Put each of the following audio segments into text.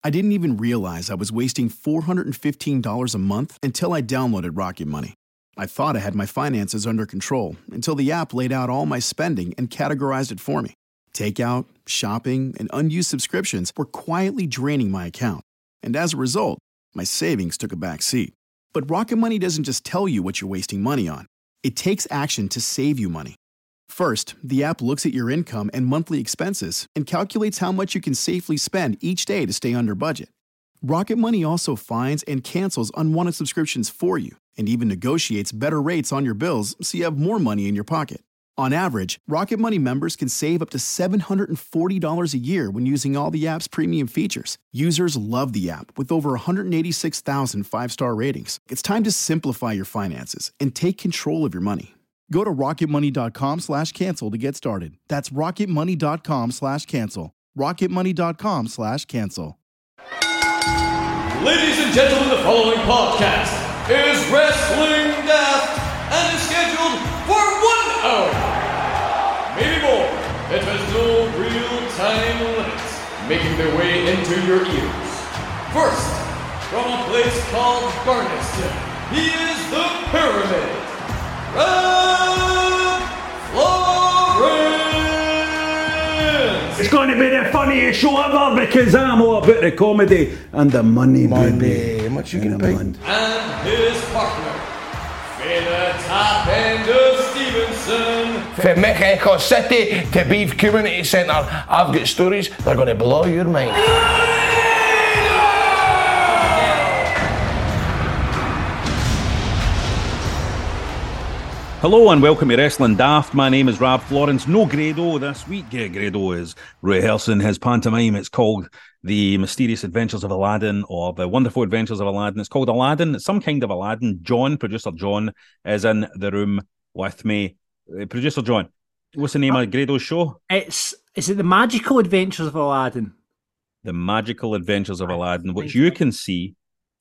I didn't even realize I was wasting $415 a month until I downloaded Rocket Money. I thought I had my finances under control until the app laid out all my spending and categorized it for me. Takeout, shopping, and unused subscriptions were quietly draining my account. And as a result, my savings took a back seat. But Rocket Money doesn't just tell you what you're wasting money on. It takes action to save you money. First, the app looks at your income and monthly expenses and calculates how much you can safely spend each day to stay under budget. Rocket Money also finds and cancels unwanted subscriptions for you and even negotiates better rates on your bills so you have more money in your pocket. On average, Rocket Money members can save up to $740 a year when using all the app's premium features. Users love the app with over 186,000 five-star ratings. It's time to simplify your finances and take control of your money. Go to rocketmoney.com/cancel to get started. That's rocketmoney.com/cancel. rocketmoney.com/cancel. Ladies and gentlemen, the following podcast is Wrestling Daft and is scheduled for 1 hour. Maybe more. It has no real-time limits, making their way into your ears. First, from a place called Barneston, he is the Pyramid, Red Florence. It's going to be the funniest show ever because I'm all about the comedy and the money, baby. How much you gonna pay? And his partner, for the top end of Stevenson. From Mexico City to Beef Community Centre, I've got stories that are going to blow your mind. Hello and welcome to Wrestling Daft. My name is Rob Florence. No Grado this week. Grado is rehearsing his pantomime. It's called The Mysterious Adventures of Aladdin, or The Wonderful Adventures of Aladdin. It's called Aladdin. It's some kind of Aladdin. John, producer John, is in the room with me. Producer John, what's the name of Grado's show? Is it The Magical Adventures of Aladdin? The Magical Adventures of Aladdin, which you can see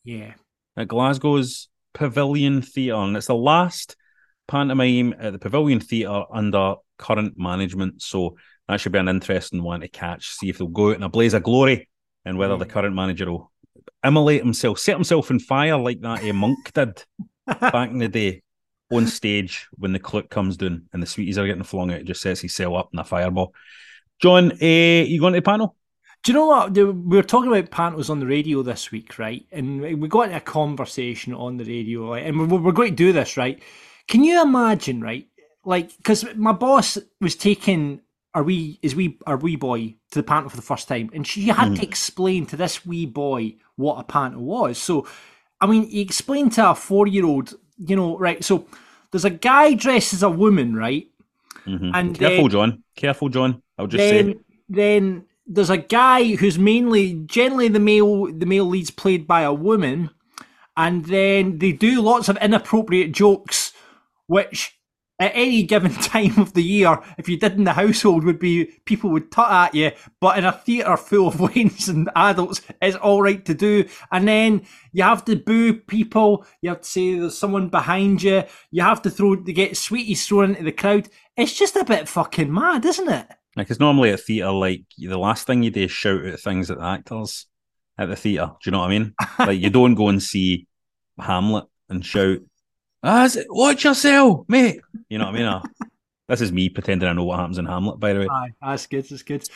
at Glasgow's Pavilion Theatre. And it's the last pantomime at the Pavilion Theatre under current management, so that should be an interesting one to catch, see if they'll go out in a blaze of glory and whether the current manager will immolate himself, set himself on fire like that Monk did back in the day on stage when the clock comes down and the sweeties are getting flung out. It just sets himself up in a fireball. John, you going to the panel? Do you know what? We were talking about pantos on the radio this week, right? And we got into a conversation on the radio, right? And we're going to do this, right? Can you imagine, right? Like, because my boss was taking our wee boy to the panto for the first time, and she had to explain to this wee boy what a panto was. So, I mean, he explained to a 4-year-old, right? So, there's a guy dressed as a woman, right? Mm-hmm. And Careful, John. I'll just say. Then there's a guy who's generally the male lead's played by a woman, and then they do lots of inappropriate jokes, which at any given time of the year, if you did in the household, would be people would tut at you, but in a theatre full of weans and adults, it's all right to do. And then you have to boo people, you have to say there's someone behind you, you have to get sweeties thrown into the crowd. It's just a bit fucking mad, isn't it? Like, it's normally at theatre, like, the last thing you do is shout out things at the actors at the theatre. Do you know what I mean? Like, you don't go and see Hamlet and shout, watch yourself, mate. You know what I mean? This is me pretending I know what happens in Hamlet, by the way. Aye, that's good.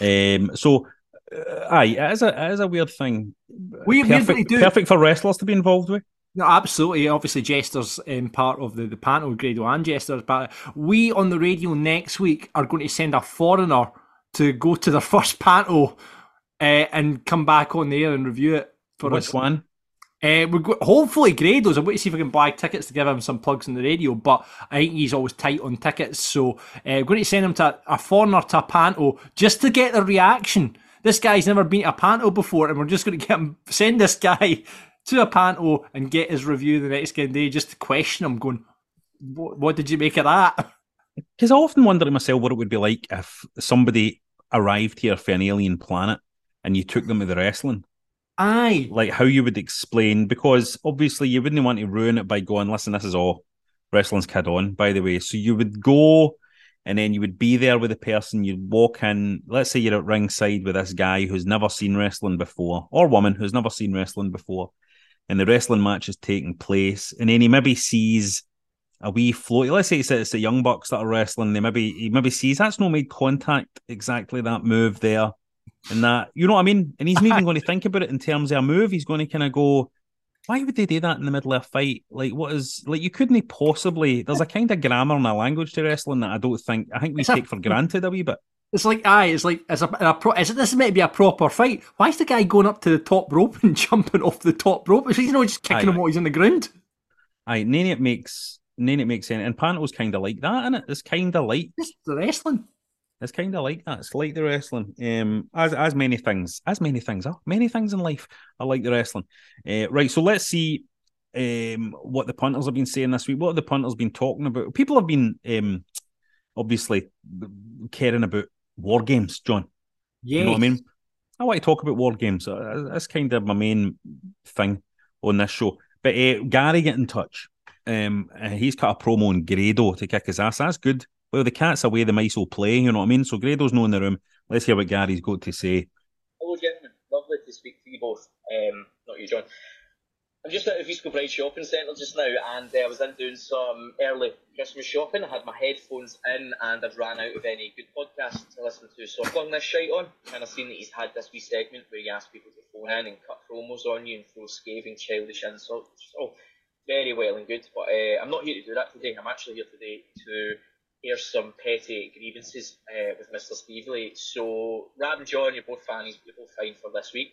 It is a weird thing. Perfect for wrestlers to be involved with. No, absolutely. Obviously, Jester's part of the panel, Grado and Jester's part. We on the radio next week are going to send a foreigner to go to their first panel and come back on the air and review it for us. Which one? Hopefully Grado's. I'm waiting to see if I can buy tickets to give him some plugs on the radio, but I think he's always tight on tickets, so we're going to send him to a foreigner to a panto just to get the reaction. This guy's never been to a panto before, and we're just going to send this guy to a panto and get his review the next day just to question him, going, what did you make of that? Because I often wonder to myself what it would be like if somebody arrived here for an alien planet and you took them to the wrestling. Aye. Like, how you would explain, because obviously you wouldn't want to ruin it by going, listen, this is all wrestling's kid on, by the way. So you would go and then you would be there with the person. You'd walk in. Let's say you're at ringside with this guy who's never seen wrestling before, or woman who's never seen wrestling before, and the wrestling match is taking place, and then he maybe sees a wee float. Let's say it's the Young Bucks that are wrestling. He maybe sees that's not made contact exactly, that move there, and that, you know what I mean. And he's not even going to think about it in terms of a move. He's going to kind of go, why would they do that in the middle of a fight? Like, what is, like, you couldn't possibly. There's a kind of grammar and a language to wrestling that I think we take for granted a wee bit. It's like, is it this is meant to be a proper fight? Why is the guy going up to the top rope and jumping off the top rope? He's just kicking him while he's on the ground. None of it makes sense. And Panto's kind of like that, isn't it? It's kind of like the wrestling. It's kind of like that. It's like the wrestling. As many things are. Many things in life are like the wrestling. Right, so let's see what the punters have been saying this week. What have the punters been talking about? People have been obviously caring about war games, John. Yeah. You know what I mean? I want to talk about war games. That's kind of my main thing on this show. But Gary get in touch. He's cut a promo on Grado to kick his ass. That's good. Well, the cat's away, the mice will play, you know what I mean? So Grado's not in the room. Let's hear what Gary's got to say. Hello, gentlemen. Lovely to speak to you both. Not you, John. I'm just at a East Kilbride shopping centre just now, and I was in doing some early Christmas shopping. I had my headphones in, and I'd ran out of any good podcasts to listen to, so I flung this shite on, and I've seen that he's had this wee segment where he asks people to phone in and cut promos on you and throw scathing, childish insults. So, very well and good, but I'm not here to do that today. I'm actually here today to air some petty grievances with Mr. Stevely. So, Rab and John, you're both fine for this week.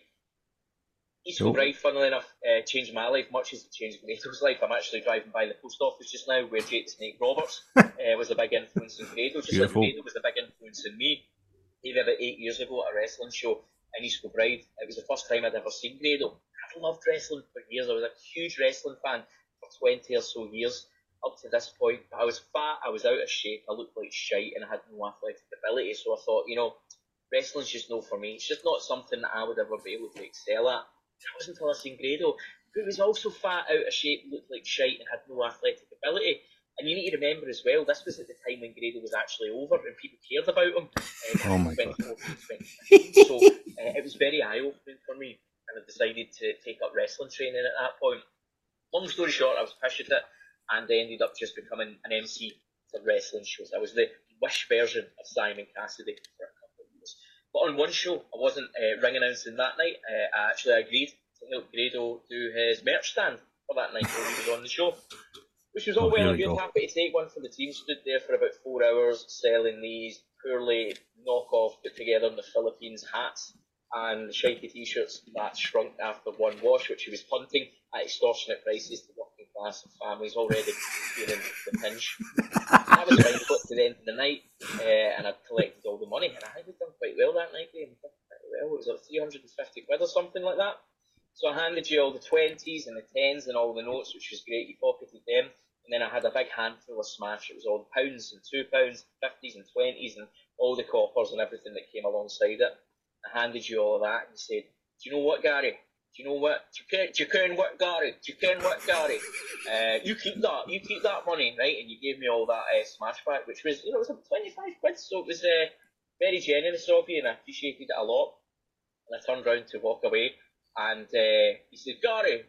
East Kilbride, funnily enough, changed my life much as it changed Grado's life. I'm actually driving by the post office just now where Jake the Snake Roberts was a big influence in Grado, just like Grado was a big influence in me. Maybe about 8 years ago at a wrestling show in East Kilbride. It was the first time I'd ever seen Grado. I've loved wrestling for years. I was a huge wrestling fan for 20 or so years up to this point. I was fat, I was out of shape, I looked like shite, and I had no athletic ability. So I thought, wrestling's just no for me. It's just not something that I would ever be able to excel at. That wasn't until I seen Grado, who was also fat, out of shape, looked like shite, and had no athletic ability. And you need to remember as well, this was at the time when Grado was actually over and people cared about him. Oh my God. 2014, 2015. So it was very eye-opening for me, and I decided to take up wrestling training at that point. Long story short, I was pissed at it, and I ended up just becoming an MC for wrestling shows. I was the Wish version of Simon Cassidy for a couple of years. But on one show, I wasn't ring announcing that night. I actually agreed to help Grado do his merch stand for that night while he was on the show, which was all well and good. Happy to take one for the team. Stood there for about 4 hours selling these poorly knockoff, put together in the Philippines hats and shitey t-shirts that shrunk after one wash, which he was punting at extortionate prices to working class and families already feeling the pinch. I was around to the end of the night, and I'd collected all the money, and I think we'd done quite well that night, Graham. Well, it was like 350 quid or something like that. So I handed you all the 20s and the 10s and all the notes, which was great. You pocketed them, and then I had a big handful of smash. It was all the pounds and £2, 50s and 20s, and all the coppers and everything that came alongside it. I handed you all of that, and you said, "Do you know what, Gary? Do you know what? Do you care what, Gary? Do you care what, Gary? You keep that money, right?" And you gave me all that smash back, which was, it was like 25 quid, so it was very generous of you, and I appreciated it a lot. And I turned round to walk away, and he said, "Gary,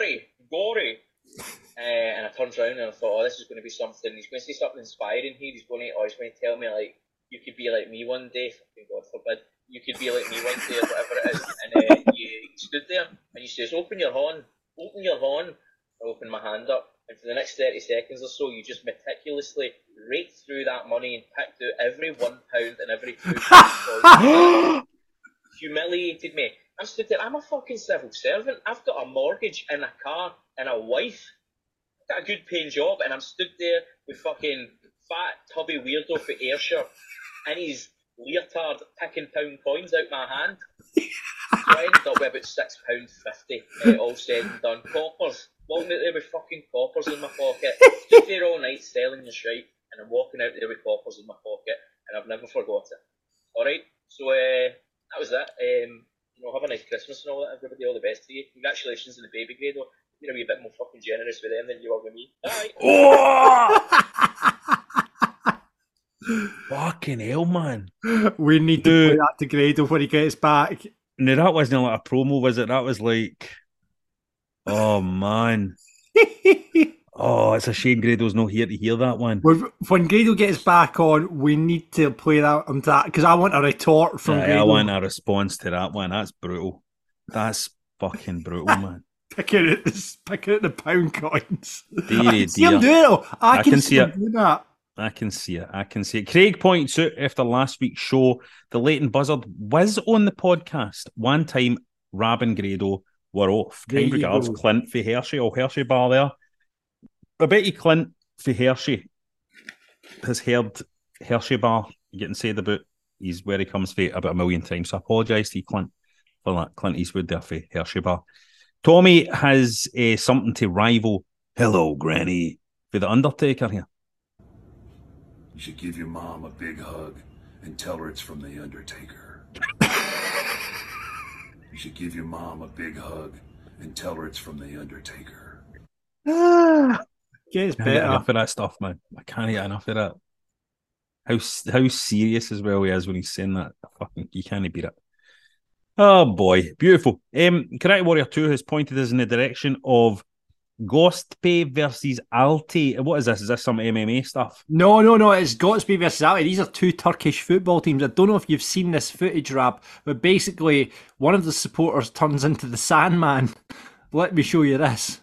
and I turned round and I thought, oh, this is going to be something. He's going to say something inspiring here. He's going to tell me, like, you could be like me one day. God forbid. You could be like me one day, or whatever it is." And you stood there and you says, open your horn. I opened my hand up, and for the next 30 seconds or so, you just meticulously raked through that money and picked out every £1 and every £2. Humiliated me. I'm stood there, I'm a fucking civil servant. I've got a mortgage and a car and a wife. I've got a good paying job, and I'm stood there with fucking fat, tubby weirdo for Ayrshire and his leotard picking pound coins out my hand. So I ended up with about £6.50, all said and done. Coppers. Walking out there with fucking coppers in my pocket. Stood there all night selling your shite, and I'm walking out there with coppers in my pocket, and I've never forgot it. Alright, so that was that. Have a nice Christmas and all that, everybody. All the best to you. Congratulations on the baby, Grado. You're going to be a bit more fucking generous with them than you are with me. Bye. Fucking hell, man. We need to play that to Grado when he gets back. No, that wasn't like a promo, was it? That was like, oh, man. Oh, it's a shame Grado's not here to hear that one. When Grado gets back on, we need to play that because I want a retort from Grado. I want a response to that one. That's brutal. That's fucking brutal, man. Picking at the pound coins. Dear. I can see him do that. I can see it. Craig points out after last week's show, the Leighton Buzzard was on the podcast. One time, Rab and Grado were off. Kind regards, Clint for Hershey, or Hershey bar there. I bet you Clint for Hershey has heard Hershey bar getting said about where he comes from about 1 million times. So I apologise to you, Clint, for that. Clint Eastwood there for Hershey bar. Tommy has something to rival Hello, Granny for The Undertaker here. You should give your mom a big hug and tell her it's from The Undertaker. You should give your mom a big hug and tell her it's from The Undertaker. Gets better. I can't get enough of that stuff, man. I can't get enough of that. How serious as well he is when he's saying that. Fucking, you can't beat it. Oh boy, beautiful. Karate Warrior 2 has pointed us in the direction of Ghostpay versus Alti. What is this? Is this some MMA stuff? No. It's Ghostpay versus Alti. These are two Turkish football teams. I don't know if you've seen this footage, Rab, but basically one of the supporters turns into the Sandman. Let me show you this.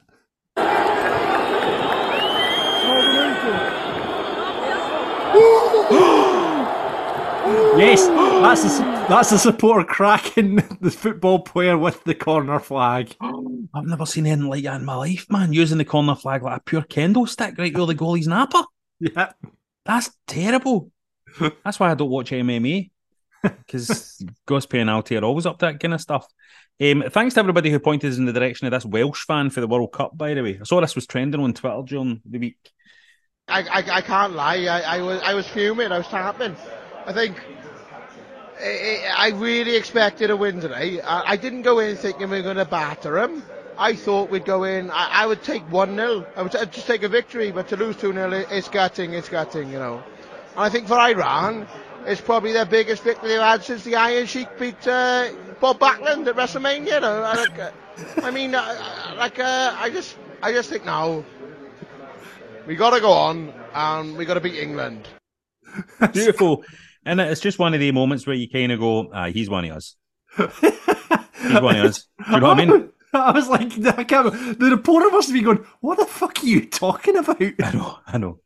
Yes, that's a supporter cracking the football player with the corner flag. I've never seen anything like that in my life, man. Using the corner flag like a pure kendo stick right through the goalie's napper. Yeah. That's terrible. That's why I don't watch MMA. Because Ghostpay and Alti are always up to that kind of stuff. Thanks to everybody who pointed us in the direction of this Welsh fan for the World Cup, by the way. I saw this was trending on Twitter during the week. I can't lie. I was fuming. I was tapping. I think I really expected a win today. I didn't go in thinking we were going to batter them. I thought we'd go in. I would take 1-0. I'd just take a victory, but to lose 2-0, it's gutting, you know. And I think for Iran, it's probably their biggest victory they've had since the Iron Sheik beat Bob Backlund at WrestleMania. You know, I just think now we got to go on and we got to beat England. Beautiful. And it's just one of the moments where you kind of go, he's one of us. He's one of us. Do you know what I mean? I was like, the reporter must be going, what the fuck are you talking about? I know.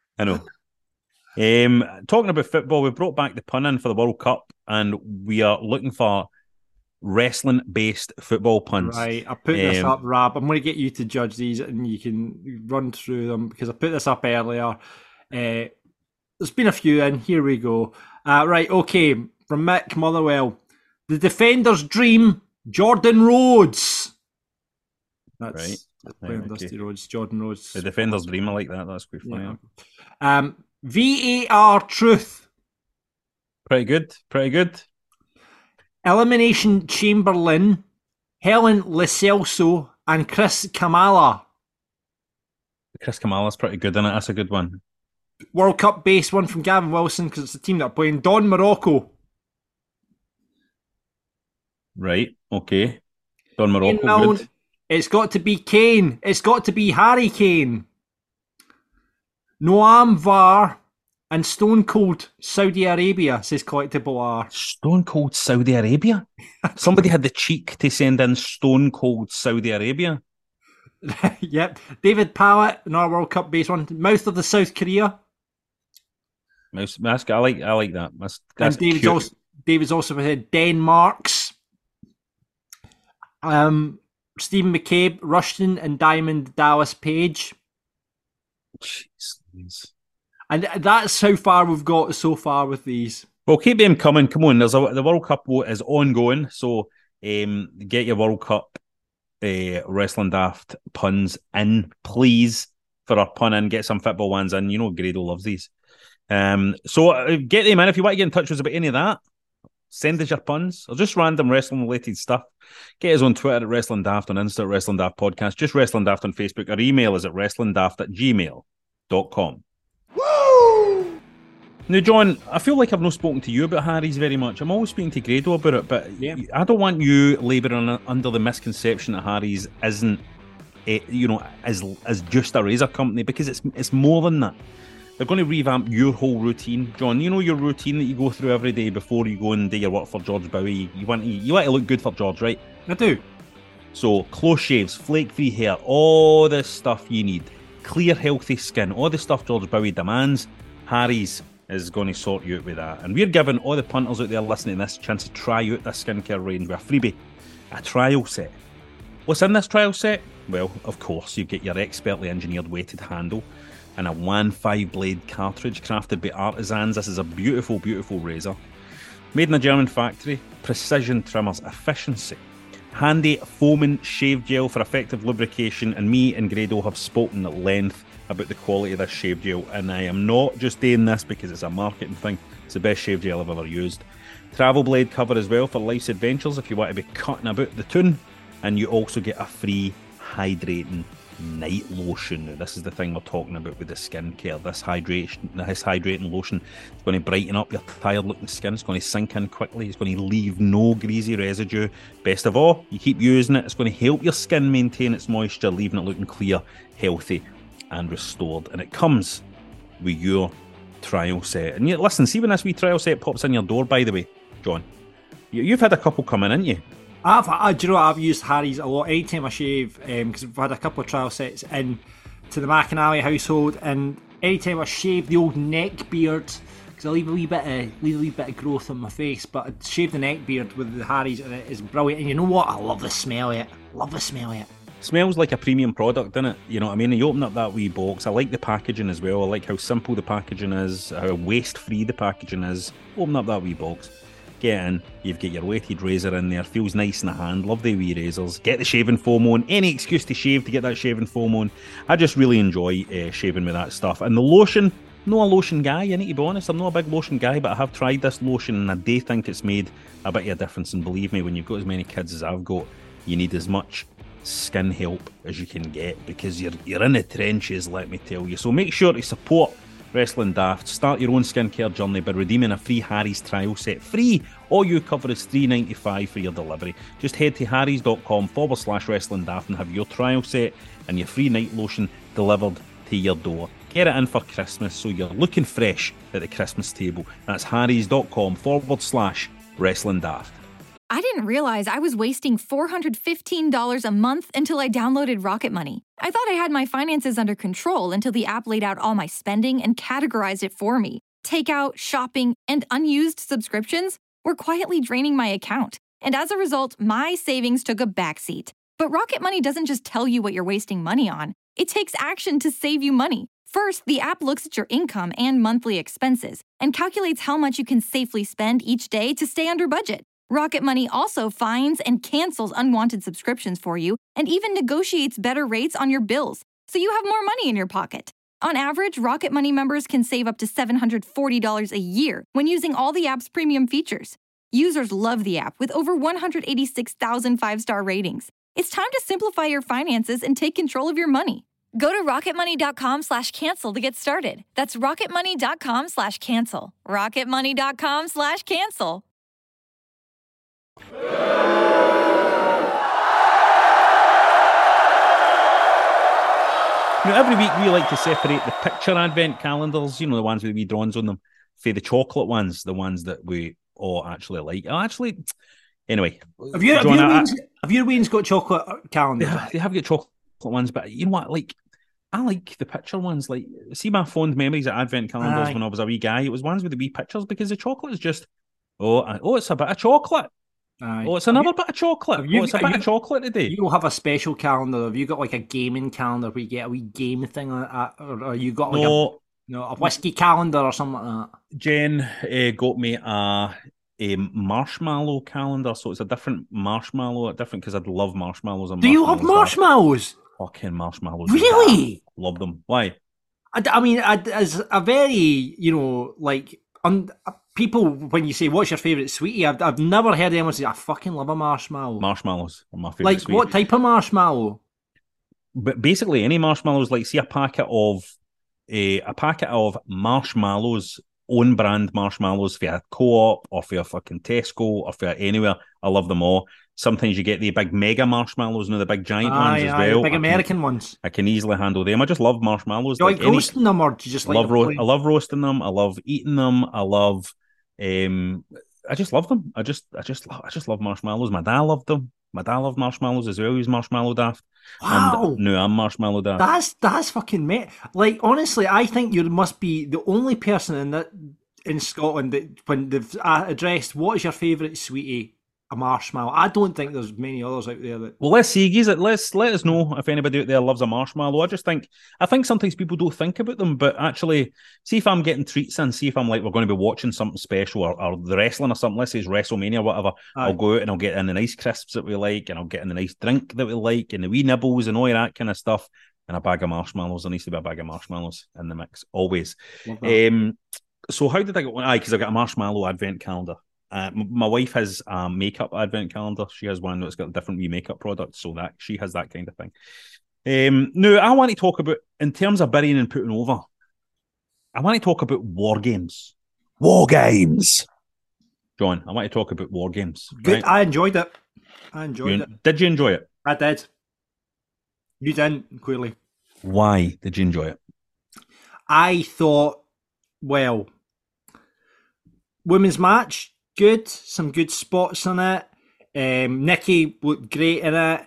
Talking about football, we brought back the pun in for the World Cup, and we are looking for wrestling-based football puns. Right, I put this up, Rab. I'm going to get you to judge these, and you can run through them, because I put this up earlier. There's been a few in. Here we go. Right, okay. From Mick Motherwell. The defender's dream, Jordan Rhodes. That's right. Playing Dusty Rhodes, Jordan Rhodes. The defender's dream, I like that. That's quite funny. Yeah. VAR truth. Pretty good. Elimination Chamberlain, Helen Lecelso, and Chris Kamala. Chris Kamala's pretty good, isn't it? That's a good one. World Cup base one from Gavin Wilson, because it's the team that are playing. Don Morocco. Right, okay. Don Morocco, good. It's got to be Kane. It's got to be Harry Kane. Noam Var and Stone Cold Saudi Arabia, says Collectible R. Stone Cold Saudi Arabia? Somebody had the cheek to send in Stone Cold Saudi Arabia. Yep. David Pallett, another World Cup base one. Mouth of the South Korea. I like that. That's and David's also said Denmark's. Stephen McCabe, Rushton and Diamond Dallas Page. Jeez. And that's how far we've got so far with these. Well, keep them coming. Come on, the World Cup is ongoing, so get your World Cup Wrestling Daft puns in, please, for our pun in. Get some football ones in. You know Grado loves these. So get them in. If you want to get in touch with us about any of that, send us your puns or just random wrestling related stuff. Get us on Twitter at Wrestling Daft, on Insta at Wrestling Daft Podcast, just Wrestling Daft on Facebook. Our email is at wrestlingdaft@gmail.com. Woo! Now, John, I feel like I've not spoken to you about Harry's very much. I'm always speaking to Grado about it, but I don't want you labouring under the misconception that Harry's isn't, as just a razor company, because it's more than that. They're going to revamp your whole routine, John. You know your routine that you go through every day before you go and do your work for George Bowie. You want to look good for George, right? I do. So, close shaves, flake-free hair, all the stuff you need, clear, healthy skin, all the stuff George Bowie demands, Harry's is going to sort you out with that. And we're giving all the punters out there listening to this a chance to try out this skincare range with a freebie, a trial set. What's in this trial set? Well, of course, you get your expertly engineered weighted handle and a 1.5 blade cartridge crafted by artisans. This is a beautiful, beautiful razor. Made in a German factory, precision trimmers, efficiency. Handy foaming shave gel for effective lubrication, and me and Grado have spoken at length about the quality of this shave gel, and I am not just doing this because it's a marketing thing. It's the best shave gel I've ever used. Travel blade cover as well for life's adventures if you want to be cutting about the tune, and you also get a free hydrating night lotion. Now, this is the thing we're talking about with the skincare. This hydrating lotion is going to brighten up your tired looking skin. It's going to sink in quickly. It's going to leave no greasy residue. Best of all, you keep using it, it's going to help your skin maintain its moisture, leaving it looking clear, healthy and restored. And it comes with your trial set. And listen, see when this wee trial set pops in your door, by the way, John, you've had a couple come in, haven't you? Do you know what? I've used Harry's a lot anytime I shave, because we've had a couple of trial sets in to the McAnally household, and anytime I shave the old neck beard, because I leave a wee bit of growth on my face, but I shave the neck beard with the Harry's, and it is brilliant. And you know what? I love the smell of it. Smells like a premium product, doesn't it? You know what I mean? You open up that wee box. I like the packaging as well. I like how simple the packaging is, how waste-free the packaging is. Open up that wee box. Get in. You've got your weighted razor in there. Feels nice in the hand. Love the wee razors. Get the shaving foam on. Any excuse to shave to get that shaving foam on. I just really enjoy shaving with that stuff. And the lotion, not a lotion guy, I need to be honest. I'm not a big lotion guy, but I have tried this lotion and I do think it's made a bit of a difference. And believe me, when you've got as many kids as I've got, you need as much skin help as you can get, because you're in the trenches, let me tell you. So make sure to support Wrestling Daft. Start your own skincare journey by redeeming a free Harry's trial set. Free. All you cover is $3.95 for your delivery. Just head to harrys.com/Wrestling Daft and have your trial set and your free night lotion delivered to your door. Get it in for Christmas so you're looking fresh at the Christmas table. That's harrys.com/Wrestling Daft. I didn't realize I was wasting $415 a month until I downloaded Rocket Money. I thought I had my finances under control until the app laid out all my spending and categorized it for me. Takeout, shopping, and unused subscriptions were quietly draining my account. And as a result, my savings took a backseat. But Rocket Money doesn't just tell you what you're wasting money on. It takes action to save you money. First, the app looks at your income and monthly expenses and calculates how much you can safely spend each day to stay under budget. Rocket Money also finds and cancels unwanted subscriptions for you and even negotiates better rates on your bills, so you have more money in your pocket. On average, Rocket Money members can save up to $740 a year when using all the app's premium features. Users love the app with over 186,000 five-star ratings. It's time to simplify your finances and take control of your money. Go to rocketmoney.com/cancel to get started. That's rocketmoney.com/cancel. rocketmoney.com/cancel. Now, every week we like to separate the picture advent calendars, you know, the ones with wee drawings on them, for the chocolate ones, the ones that we all actually like. Anyway. Have your Wayne's got chocolate calendars? They have got chocolate ones, but you know what, I like the picture ones. Like, see my fond memories of advent calendars when I was a wee guy. It was ones with the wee pictures, because the chocolate is just, it's a bit of chocolate. Aye. Oh, it's another bit of chocolate. It's a bit of chocolate today. You'll have a special calendar. Have you got like a gaming calendar where you get a wee game thing on it? Or you got like a whiskey calendar or something like that? Jen got me a marshmallow calendar, so it's a different marshmallow, because I'd love marshmallows. Do you have marshmallows? Fucking marshmallows. Really? Love them. Why? I mean, as a very, people, when you say, what's your favourite sweetie, I've never heard anyone say, I fucking love a marshmallow. Marshmallows are my favourite sweetie. What type of marshmallow? But basically, any marshmallows, like, see a packet of marshmallows own brand marshmallows for your Co-op or for your fucking Tesco or for anywhere. I love them all. Sometimes you get the big mega marshmallows, the big giant ones as well. The big American ones. I can easily handle them. I just love marshmallows. Do you like roasting them, or do you just like I love roasting them. I love eating them. I love. I just love them. I just love marshmallows. My dad loved them. My dad loved marshmallows as well. He was marshmallow daft. Wow. And no, I'm marshmallow daft. That's fucking mate. Like, honestly, I think you must be the only person in Scotland that, when they've addressed what is your favourite sweetie, a marshmallow. I don't think there's many others out there that. Well, let's see, guys. Let us know if anybody out there loves a marshmallow. I think sometimes people don't think about them, but actually, see if I'm getting treats and see if I'm like, we're going to be watching something special or the wrestling or something. Let's say it's WrestleMania or whatever. Aye. I'll go out and I'll get in the nice crisps that we like, and I'll get in the nice drink that we like, and the wee nibbles and all that kind of stuff, and a bag of marshmallows. There needs to be a bag of marshmallows in the mix always. So how did I go? Because I got a marshmallow advent calendar. My wife has a makeup advent calendar. She has one that's got different wee makeup products, so that she has that kind of thing. Now, I want to talk about, in terms of burying and putting over, I want to talk about war games. War games! John, I want to talk about war games. Good, right? I enjoyed it. Did you enjoy it? I did. You didn't, clearly. Why did you enjoy it? I thought, well, women's match, good. Some good spots on it. Nikki looked great in it.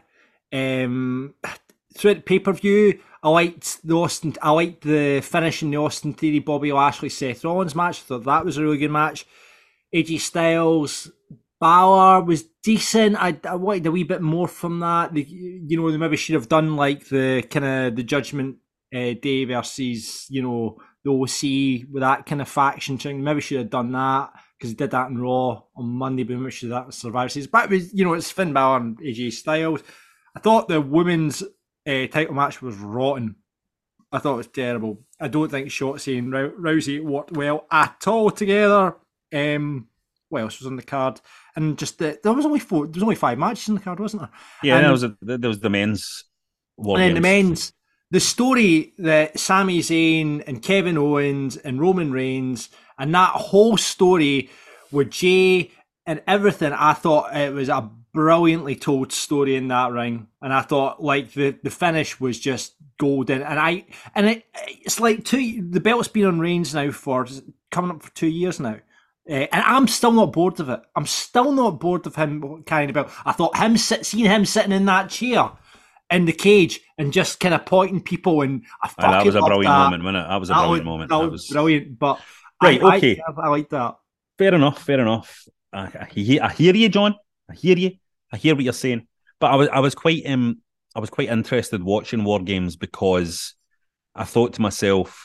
Throughout the pay-per-view, I liked the finish in the Austin Theory, Bobby Lashley, Seth Rollins match. I thought that was a really good match. AJ Styles, Balor was decent. I wanted a wee bit more from that. They maybe should have done like the kind of the Judgment Day versus, the OC with that kind of faction thing. Maybe should have done that because he did that in Raw on Monday, but maybe should have done that with Survivor Series. But it was, it's Finn Balor and AJ Styles. I thought the women's title match was rotten. I thought it was terrible. I don't think Shotzi and Rousey worked well at all together. What else was on the card? And just there was only 5 matches in the card, wasn't there? Yeah, and there was the men's war and games. then the men's. The story that Sami Zayn and Kevin Owens and Roman Reigns and that whole story with Jay and everything, I thought it was a brilliantly told story in that ring. And I thought like the finish was just golden. And it's like the belt's been on Reigns now for coming up for 2 years now. And I'm still not bored of it. I'm still not bored of him carrying the belt. I thought seeing him sitting in that chair in the cage and just kind of pointing people, and that was a brilliant moment, wasn't it? That was a brilliant moment. That was brilliant. But right, okay, I like that. Fair enough. I hear you, John. I hear you. I hear what you're saying. But I was quite interested watching War Games because I thought to myself,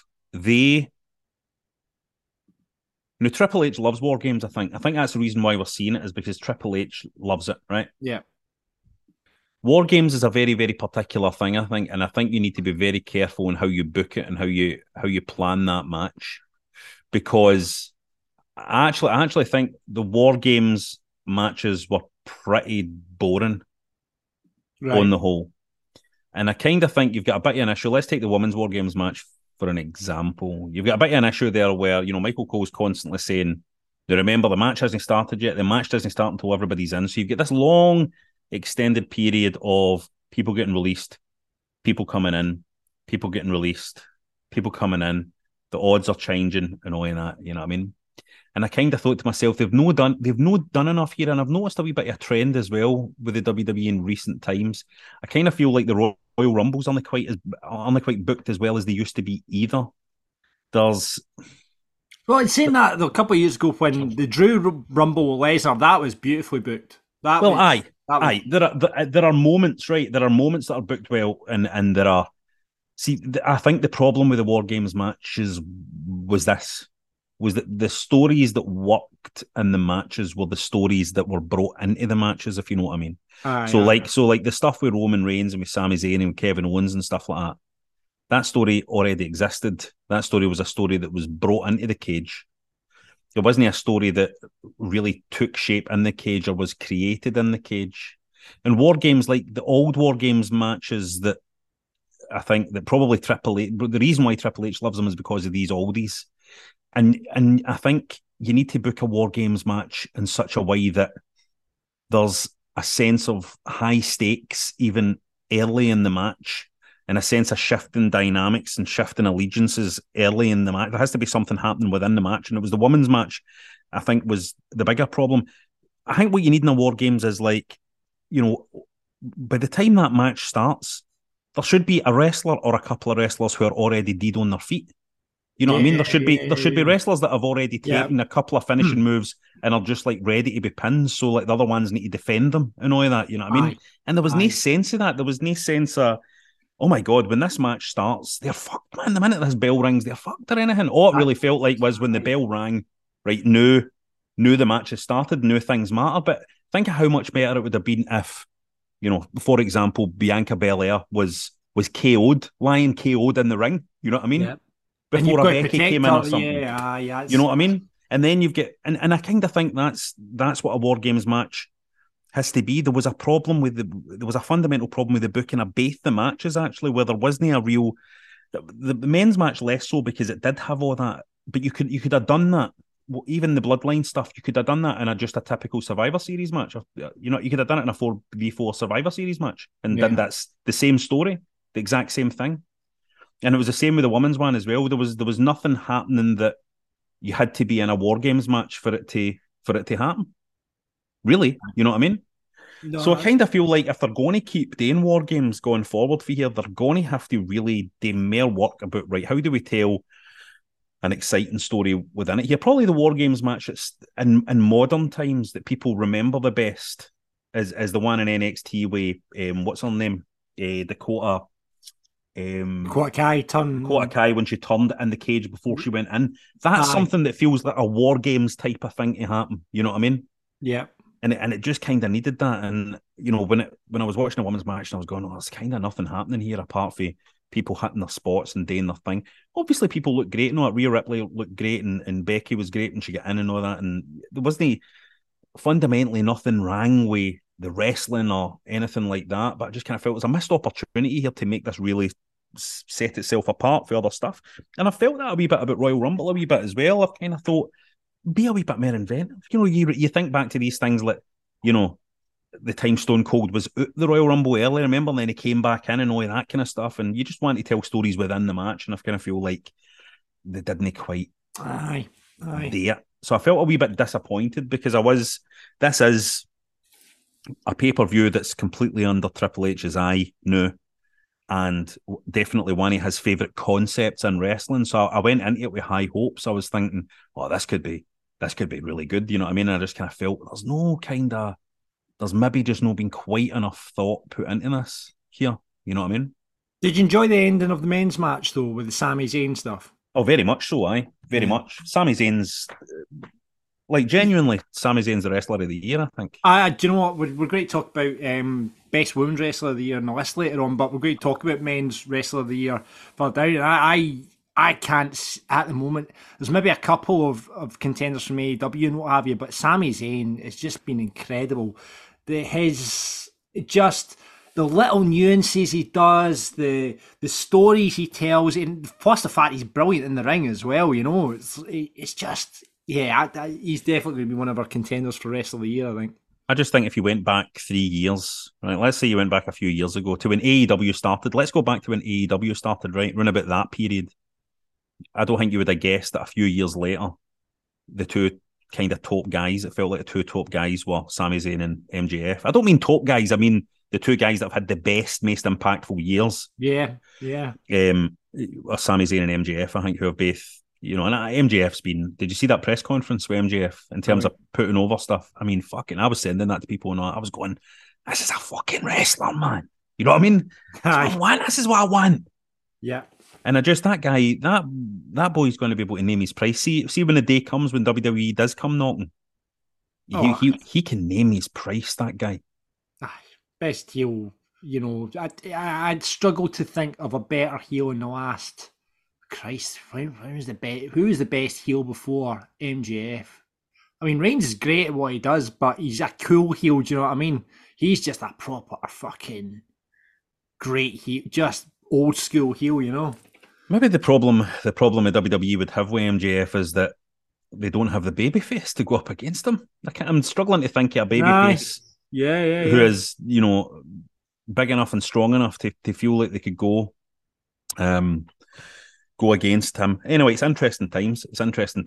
Triple H loves War Games. I think that's the reason why we're seeing it, is because Triple H loves it, right? Yeah. War Games is a very, very particular thing, I think, and I think you need to be very careful in how you book it and how you plan that match, because I actually think the War Games matches were pretty boring on the whole, and I kind of think you've got a bit of an issue. Let's take the women's War Games match for an example. You've got a bit of an issue there where Michael Cole's constantly saying, "Remember, the match hasn't started yet. The match doesn't start until everybody's in." So you get this long extended period of people getting released, people coming in, people getting released, people coming in, the odds are changing and all of that, you know what I mean? And I kind of thought to myself, they've no done enough here, and I've noticed a wee bit of a trend as well with the WWE in recent times. I kind of feel like the Royal Rumbles aren't quite booked as well as they used to be either. Well, in saying that, a couple of years ago when the Drew Rumble Lesnar, that was beautifully booked. Aye. There are moments, right? There are moments that are booked well, and there are. See, I think the problem with the War Games matches was that the stories that worked in the matches were the stories that were brought into the matches, if you know what I mean. So the stuff with Roman Reigns and with Sami Zayn and with Kevin Owens and stuff like that, that story already existed. That story was a story that was brought into the cage. It wasn't a story that really took shape in the cage or was created in the cage. And War Games, like the old War Games matches, that I think that probably Triple H, the reason why Triple H loves them is because of these oldies. And I think you need to book a War Games match in such a way that there's a sense of high stakes even early in the match, and a sense of shifting dynamics and shifting allegiances early in the match. There has to be something happening within the match, and it was the women's match, I think, was the bigger problem. I think what you need in a War Games is, like, you know, by the time that match starts, there should be a wrestler or a couple of wrestlers who are already dead on their feet. You know what I mean? There should be wrestlers that have already taken a couple of finishing moves and are just like ready to be pinned. So like the other ones need to defend them and all of that. You know what I mean? And there was no sense of that. There was no sense of, oh my God, when this match starts, they're fucked, man. The minute this bell rings, they're fucked or anything. All it really felt like was when the bell rang, right, knew the match has started, knew things matter. But think of how much better it would have been if, you know, for example, Bianca Belair was KO'd, lying KO'd in the ring. You know what I mean? Yep. Before a Becky came in or something. You know what I mean? And then you've got, and I kind of think that's what a War Games match has to be. There was a fundamental problem with the booking of both the matches, actually, where there wasn't a real, the men's match less so, because it did have all that, but you could have done that. Well, even the Bloodline stuff, you could have done that in just a typical Survivor Series match. You know, you could have done it in a 4v4 Survivor Series match, and then that's the same story, the exact same thing. And it was the same with the women's one as well. There was nothing happening that you had to be in a War Games match for it to happen. Really, you know what I mean? No, so I kind of feel like if they're going to keep doing War Games going forward for here, they're going to have to really do more work about, right, how do we tell an exciting story within it here? Probably the War Games match in modern times that people remember the best is the one in NXT with what's her name, Dakota Kai, when she turned in the cage before she went in. That's something that feels like a War Games type of thing to happen. You know what I mean? Yeah. And it just kind of needed that. And, you know, when I was watching a women's match, and I was going, oh, there's kind of nothing happening here apart from people hitting their spots and doing their thing. Obviously, people look great. You know, Rhea Ripley looked great, and Becky was great when she got in and all that. And there wasn't fundamentally nothing wrong with the wrestling or anything like that. But I just kind of felt it was a missed opportunity here to make this really set itself apart for other stuff. And I felt that a wee bit about Royal Rumble a wee bit as well. I've kind of thought, be a wee bit more inventive. You know, you think back to these things like, you know, the time Stone Cold was out the Royal Rumble earlier, remember? And then he came back in and all that kind of stuff. And you just want to tell stories within the match. And I kind of feel like they didn't quite do it. So I felt a wee bit disappointed because this is a pay-per-view that's completely under Triple H's eye now, and definitely one of his favourite concepts in wrestling. So I went into it with high hopes. I was thinking, oh, this could be really good. You know what I mean? And I just kind of felt there's maybe just not been quite enough thought put into this here. You know what I mean? Did you enjoy the ending of the men's match, though, with the Sami Zayn stuff? Oh, very much so, very much. Sami Zayn's, like, genuinely, Sami Zayn's the wrestler of the year, I think. Do you know what? We're going to talk about best women's wrestler of the year in the list later on, but we're going to talk about men's wrestler of the year further down. I can't, at the moment, there's maybe a couple of contenders from AEW and what have you, but Sami Zayn has just been incredible. The little nuances he does, the stories he tells, and plus the fact he's brilliant in the ring as well, you know, it's just, he's definitely going to be one of our contenders for Wrestler of the Year, I think. I just think if you went back 3 years, right, let's say you went back a few years ago to when AEW started, let's go back to when AEW started, right, around about that period. I don't think you would have guessed that a few years later, the two kind of top guys, it felt like the two top guys were Sami Zayn and MJF. I don't mean top guys, I mean the two guys that have had the best, most impactful years. Yeah. Sami Zayn and MJF, I think, who have both, you know, and MJF's been, did you see that press conference with MJF in terms of putting over stuff? I mean, fucking, I was sending that to people and I was going, this is a fucking wrestler, man. You know what I mean? This is what I want. Yeah. And I just, that guy, that boy's going to be able to name his price. See when the day comes when WWE does come knocking, he can name his price, that guy. Best heel, you know, I'd struggle to think of a better heel in the last, Christ, who was the best heel before MJF? I mean, Reigns is great at what he does, but he's a cool heel, do you know what I mean? He's just a proper fucking great heel, just old school heel, you know? Maybe the problem with WWE would have with MJF is that they don't have the babyface to go up against him. I'm struggling to think of a babyface who is, big enough and strong enough to feel like they could go against him. Anyway, it's interesting times. It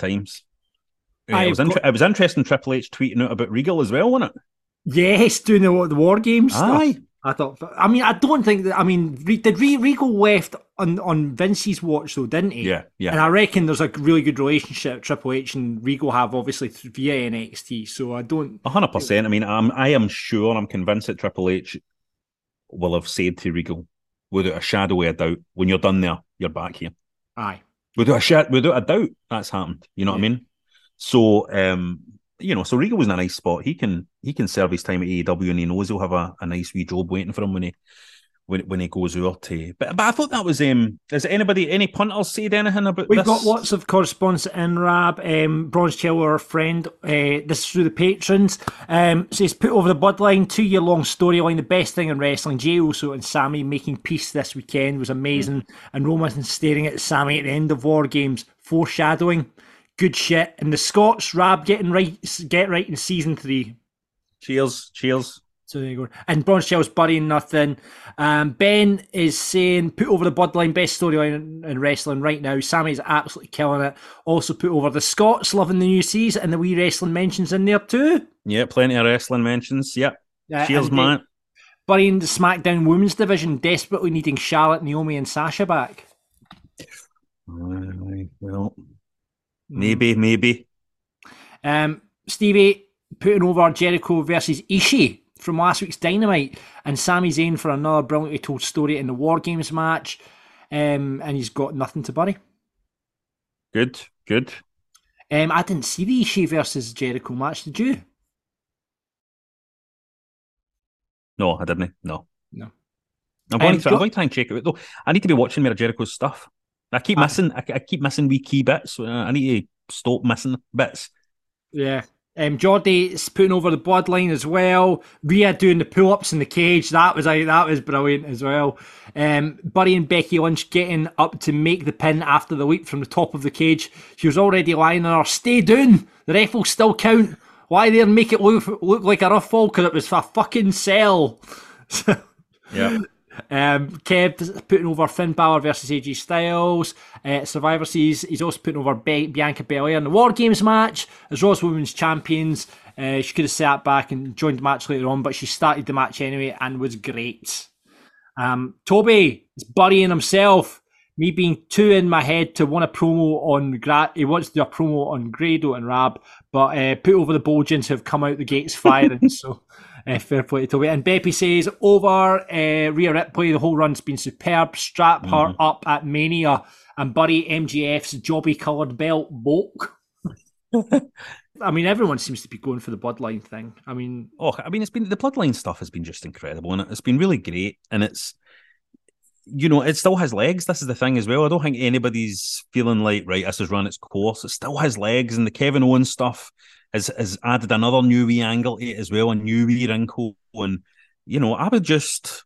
was interesting Triple H tweeting out about Regal as well, wasn't it? Yes, doing the War Games stuff. Aye. I don't think that. Did Regal left on Vince's watch though, didn't he? Yeah. And I reckon there's a really good relationship Triple H and Regal have, obviously via NXT. So I don't. 100%. I mean, I am sure, I'm convinced that Triple H will have said to Regal, without a shadow of a doubt, when you're done there, you're back here. Aye. Without a doubt, that's happened. You know what I mean? So, so Regal was in a nice spot. He can serve his time at AEW, and he knows he'll have a nice wee job waiting for him when he goes over to. But I thought that was. Has any punters said anything about this? We've got lots of correspondence in Rab. Bronze Chill, our friend, this is through the patrons. Says, put over the Bloodline, 2-year-long storyline, the best thing in wrestling. Jey Uso and Sami making peace this weekend was amazing, and Roman staring at Sami at the end of War Games, foreshadowing. Good shit. And the Scots, Rab get right in season 3. Cheers. So there you go. And Bronze Shell's burying nothing. Ben is saying, put over the Bloodline, best storyline in wrestling right now. Sammy's absolutely killing it. Also put over the Scots, loving the new series, and the wee wrestling mentions in there too. Yeah, plenty of wrestling mentions. Yep. Cheers, man. Burying the SmackDown Women's Division, desperately needing Charlotte, Naomi, and Sasha back. Well, maybe. Stevie putting over Jericho versus Ishii from last week's Dynamite, and Sami Zayn for another brilliantly told story in the War Games match, and he's got nothing to bury. Good. I didn't see the Ishii versus Jericho match, did you? No, I didn't. No. I'm going to try and check it out though. I need to be watching more of Jericho's stuff. I keep missing wee key bits. I need to stop missing bits. Yeah. Jordy's putting over the Bloodline as well. Rhea doing the pull-ups in the cage. That was brilliant as well. Buddy and Becky Lynch getting up to make the pin after the leap from the top of the cage. She was already lying on her. Stay down. The ref will still count. Why there and make it look like a rough fall? Because it was a fucking cell. Yeah. Kev putting over Finn Balor versus AJ Styles. Survivor Series, he's also putting over Bianca Belair in the War Games match as Raw's Women's Champions. She could have sat back and joined the match later on, but she started the match anyway and was great. Toby is burying himself. Me being too in my head to want a promo on he wants to do a promo on Grado and Rab, but put over the Bolgins who have come out the gates firing. So fair play to Toby. And Beppy says, over Rhea Ripley, the whole run's been superb. Strap her up at Mania and bury MJF's jobby coloured belt, Bulk. I mean, everyone seems to be going for the Bloodline thing. It's been the Bloodline stuff has been just incredible, and it's been really great, and it's. It still has legs. This is the thing as well. I don't think anybody's feeling like, right, this has run its course. It still has legs, and the Kevin Owens stuff has added another new wee angle to it as well, a new wee wrinkle. And, I would just...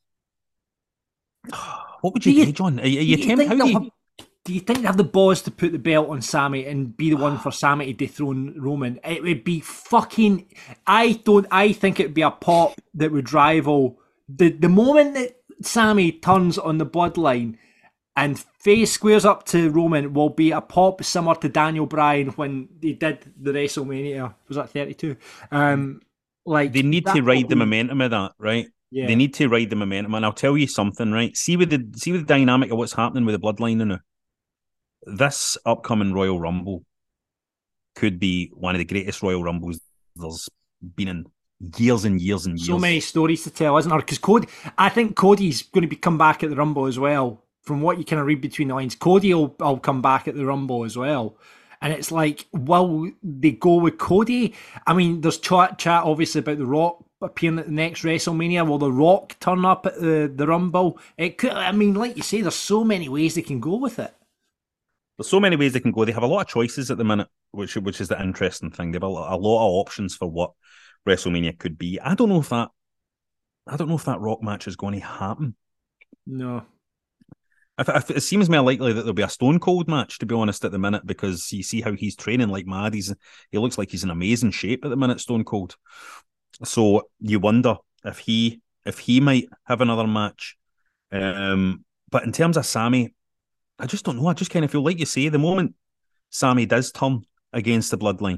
What would you do, John? Do you think they have the balls to put the belt on Sami and be the one for Sami to dethrone Roman? It would be fucking... I think it would be a pop that would rival... The moment that Sami turns on the Bloodline and face squares up to Roman will be a pop similar to Daniel Bryan when they did the WrestleMania. Was that 32? They need to ride the momentum of that, right? Yeah. They need to ride the momentum, and I'll tell you something, right? See with the dynamic of what's happening with the Bloodline now. This upcoming Royal Rumble could be one of the greatest Royal Rumbles there's been in years and years and years. So many stories to tell, isn't there? Because I think Cody's going to come back at the Rumble as well. From what you kind of read between the lines, Cody will come back at the Rumble as well. And it's like, will they go with Cody? I mean, there's chat obviously about The Rock appearing at the next WrestleMania. Will The Rock turn up at the Rumble? It could. I mean, like you say, there's so many ways they can go with it. There's so many ways they can go. They have a lot of choices at the minute, which is the interesting thing. They have a lot of options for what WrestleMania could be. I don't know if that Rock match is going to happen. No. It seems more likely that there'll be a Stone Cold match, to be honest, at the minute, because you see how he's training like mad. He looks like he's in amazing shape at the minute, Stone Cold. So you wonder if he might have another match. But in terms of Sami, I just don't know. I just kind of feel like you say, the moment Sami does turn against the Bloodline,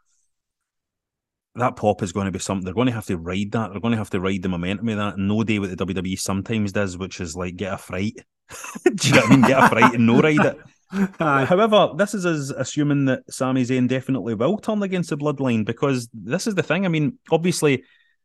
that pop is going to be something. They're going to have to ride that. They're going to have to ride the momentum of that. And no day what the WWE sometimes does, which is like get a fright. Do you know what I mean? Get a fright and no ride it. However, this is us assuming that Sami Zayn definitely will turn against the Bloodline, because this is the thing. I mean, obviously,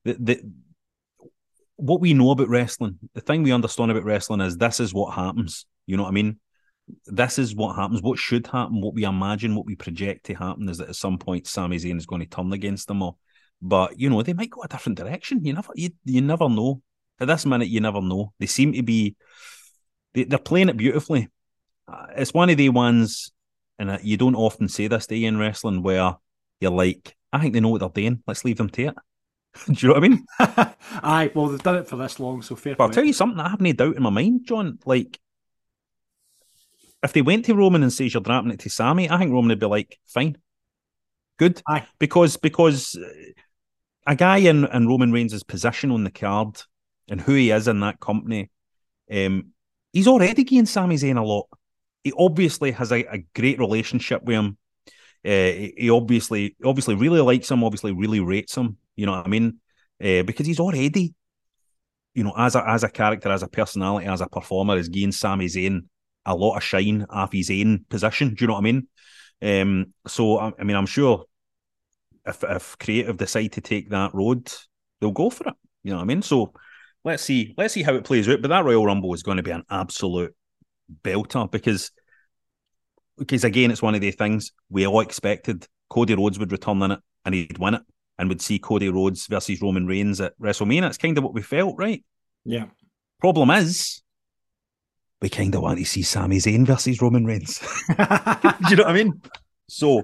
what we know about wrestling, the thing we understand about wrestling is this is what happens. You know what I mean? This is what happens. What should happen, what we imagine, what we project to happen is that at some point Sami Zayn is going to turn against them all. But, you know, they might go a different direction. You never know. At this minute, you never know. They seem to be... They're playing it beautifully. It's one of the ones, and you don't often say this day in wrestling, where you're like, I think they know what they're doing. Let's leave them to it. Do you know what I mean? Aye, well, they've done it for this long, so fair. But I'll tell you something, I have no doubt in my mind, John. Like, if they went to Roman and says you're dropping it to Sami, I think Roman would be like, fine, good. Aye. Because a guy in Roman Reigns' position on the card and who he is in that company, he's already gained Sami Zayn a lot. He obviously has a great relationship with him. He obviously really likes him, obviously really rates him, you know what I mean? Because he's already, you know, as a character, as a personality, as a performer, has gained Sami Zayn a lot of shine off his own position. Do you know what I mean? So, I mean, I'm sure if creative decide to take that road, they'll go for it. You know what I mean? So let's see how it plays out. But that Royal Rumble is going to be an absolute belter because again, it's one of the things we all expected. Cody Rhodes would return in it and he'd win it, and would see Cody Rhodes versus Roman Reigns at WrestleMania. It's kind of what we felt, right? Yeah. Problem is, we kind of want to see Sami Zayn versus Roman Reigns. Do you know what I mean? So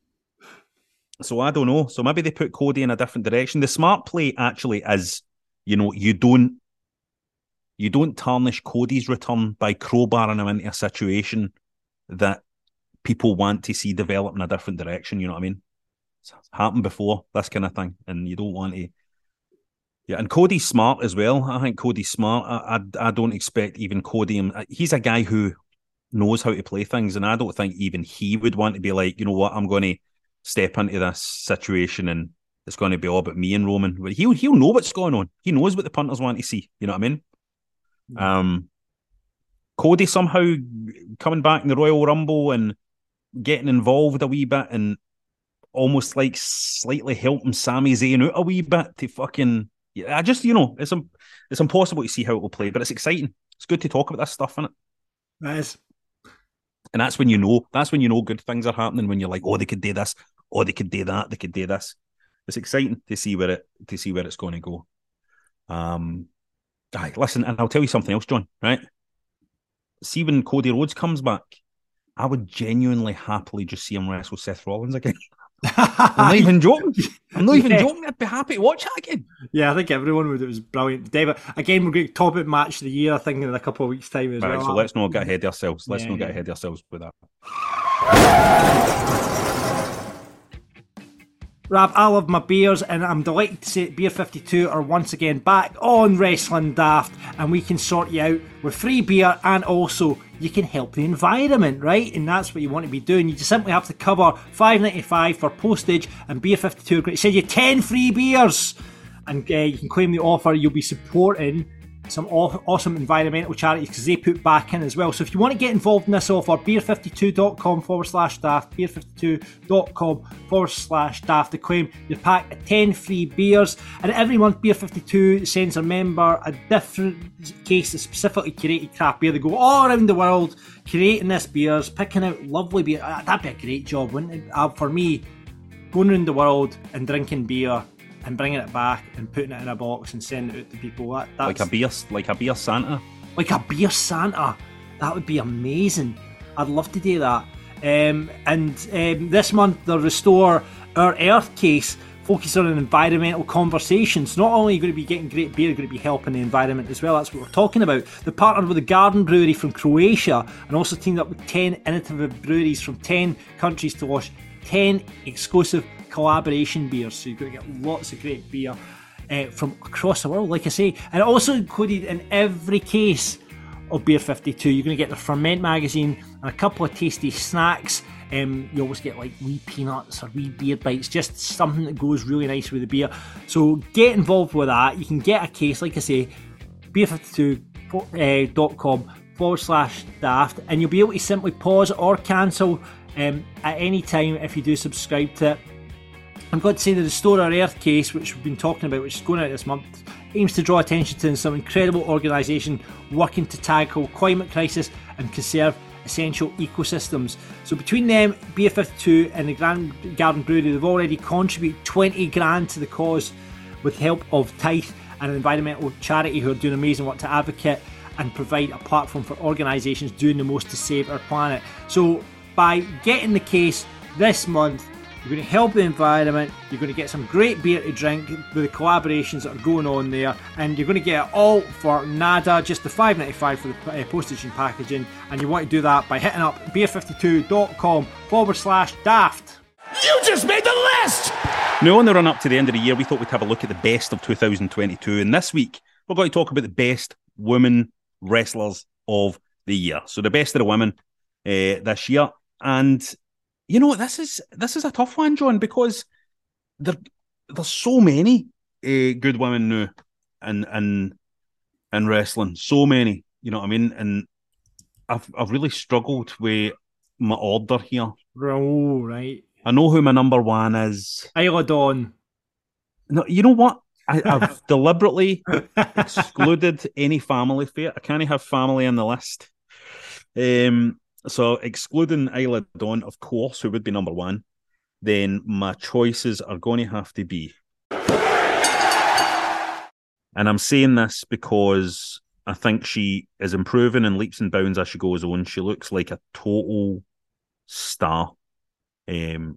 I don't know. So maybe they put Cody in a different direction. The smart play actually is, you know, you don't tarnish Cody's return by crowbarring him into a situation that people want to see develop in a different direction. You know what I mean? It's happened before, this kind of thing, and you don't want to. Yeah, and Cody's smart as well. I think Cody's smart. I don't expect even Cody. He's a guy who knows how to play things, and I don't think even he would want to be like, you know what, I'm going to step into this situation and it's going to be all about me and Roman. But he'll know what's going on. He knows what the punters want to see. You know what I mean? Mm-hmm. Cody somehow coming back in the Royal Rumble and getting involved a wee bit and almost like slightly helping Sami Zayn out a wee bit to fucking... Yeah, I just, you know, it's impossible to see how it will play, but it's exciting. It's good to talk about this stuff, isn't it? That is. And that's when you know good things are happening, when you're like, oh, they could do this, oh, they could do that, they could do this. It's exciting to see where it's going to go. Listen, and I'll tell you something else, John, right? See, when Cody Rhodes comes back, I would genuinely happily just see him wrestle Seth Rollins again. I'm not even joking. I'd be happy to watch that again. Yeah, I think everyone would. It was brilliant. David, again, we're going to top it match of the year, I think, in a couple of weeks' time as well. So let's not get ahead of ourselves. Let's not get ahead of ourselves with that. Rab, I love my beers, and I'm delighted to say that Beer 52 are once again back on Wrestling Daft, and we can sort you out with free beer, and also you can help the environment, right? And that's what you want to be doing. You just simply have to cover $5.95 for postage, and Beer 52 are great. Send you 10 free beers, and you can claim the offer. You'll be supporting some awesome environmental charities because they put back in as well. So if you want to get involved in this offer, beer52.com/daft, beer52.com/daft to claim your pack of 10 free beers. And every month, Beer 52 sends a member a different case of specifically curated craft beer. They go all around the world curating this beers, picking out lovely beer. That'd be a great job, wouldn't it? For me, going around the world and drinking beer and bringing it back and putting it in a box and sending it out to people. That's like a beer Santa. Like a beer Santa. That would be amazing. I'd love to do that. And this month they'll restore our Earth case focus on environmental conversations. Not only are you going to be getting great beer, you're going to be helping the environment as well. That's what we're talking about. They partnered with the Garden Brewery from Croatia and also teamed up with 10 innovative breweries from 10 countries to launch 10 exclusive collaboration beers. So you're going to get lots of great beer from across the world, like I say. And also included in every case of Beer 52, you're going to get the Ferment magazine and a couple of tasty snacks. You always get like wee peanuts or wee beer bites, just something that goes really nice with the beer. So get involved with that. You can get a case, like I say, beer52.com/daft, and you'll be able to simply pause or cancel at any time if you do subscribe to it. I'm glad to say the Restore Our Earth case, which we've been talking about, which is going out this month, aims to draw attention to some incredible organisation working to tackle climate crisis and conserve essential ecosystems. So between them, Beer 52 and the Grand Garden Brewery, they've already contributed 20 grand to the cause with the help of Tithe, an environmental charity who are doing amazing work to advocate and provide a platform for organisations doing the most to save our planet. So by getting the case this month, you're going to help the environment, you're going to get some great beer to drink with the collaborations that are going on there, and you're going to get it all for nada, just the $5.95 for the postage and packaging. And you want to do that by hitting up beer52.com/daft. You just made the list! Now, on the run up to the end of the year, we thought we'd have a look at the best of 2022. And this week, we're going to talk about the best women wrestlers of the year. So the best of the women this year. And you know, this is a tough one, John, because there's so many good women now in wrestling. So many, you know what I mean? And I've really struggled with my order here. Oh, right. I know who my number one is. Isla Dawn. No, you know what? I've deliberately excluded any family fare. I can't have family on the list. So excluding Isla Dawn, of course, who would be number one, then my choices are going to have to be. And I'm saying this because I think she is improving in leaps and bounds as she goes on. She looks like a total star. The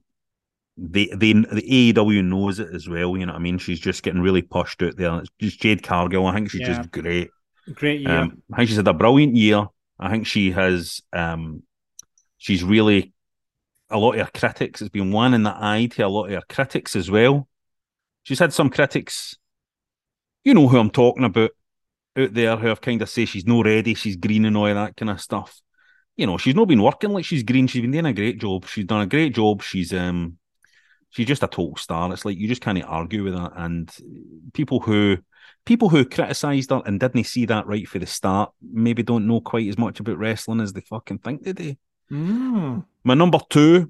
AEW knows it as well, you know what I mean? She's just getting really pushed out there. It's just Jade Cargill. I think she's just great. Great year. I think she's had a brilliant year. I think she has, she's really, a lot of her critics, has been one in the eye to a lot of her critics as well. She's had some critics, you know who I'm talking about, out there who have kind of say she's not ready, she's green and all that kind of stuff. You know, she's not been working like she's green, she's been doing a great job. She's done a great job. She's just a total star. It's like, you just can't argue with that. And people who criticised her and didn't see that right for the start maybe don't know quite as much about wrestling as they fucking think they do. My number two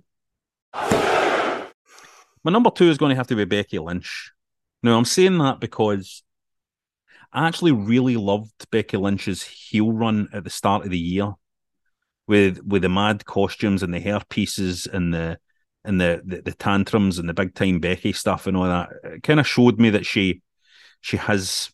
is going to have to be Becky Lynch. Now, I'm saying that because I actually really loved Becky Lynch's heel run at the start of the year with the mad costumes and the hair pieces and the tantrums and the big time Becky stuff and all that. It kind of showed me that she has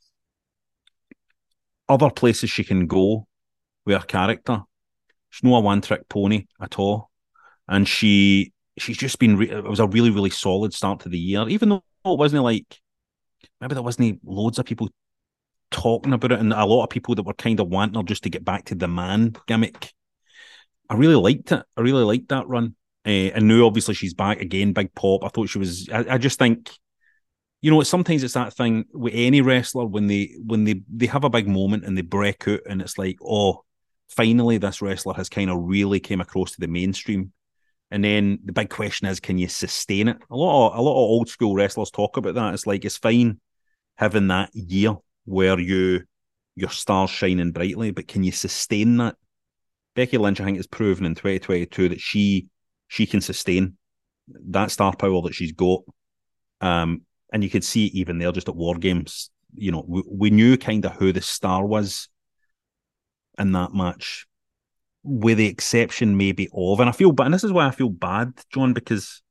other places she can go with her character. She's not a one-trick pony at all. And she's just been... it was a really, really solid start to the year, even though it wasn't like... Maybe there wasn't loads of people talking about it and a lot of people that were kind of wanting her just to get back to the man gimmick. I really liked it. I really liked that run. And now, obviously, she's back again, big pop. I thought she was... I just think... You know, sometimes it's that thing with any wrestler when they have a big moment and they break out and it's like, oh, finally this wrestler has kind of really came across to the mainstream. And then the big question is, can you sustain it? A lot of old school wrestlers talk about that. It's like, it's fine having that year where your star's shining brightly, but can you sustain that? Becky Lynch, I think, has proven in 2022 that she can sustain that star power that she's got. And you could see it even there just at War Games. You know, we knew kind of who the star was in that match, with the exception maybe of, and this is why I feel bad, John, because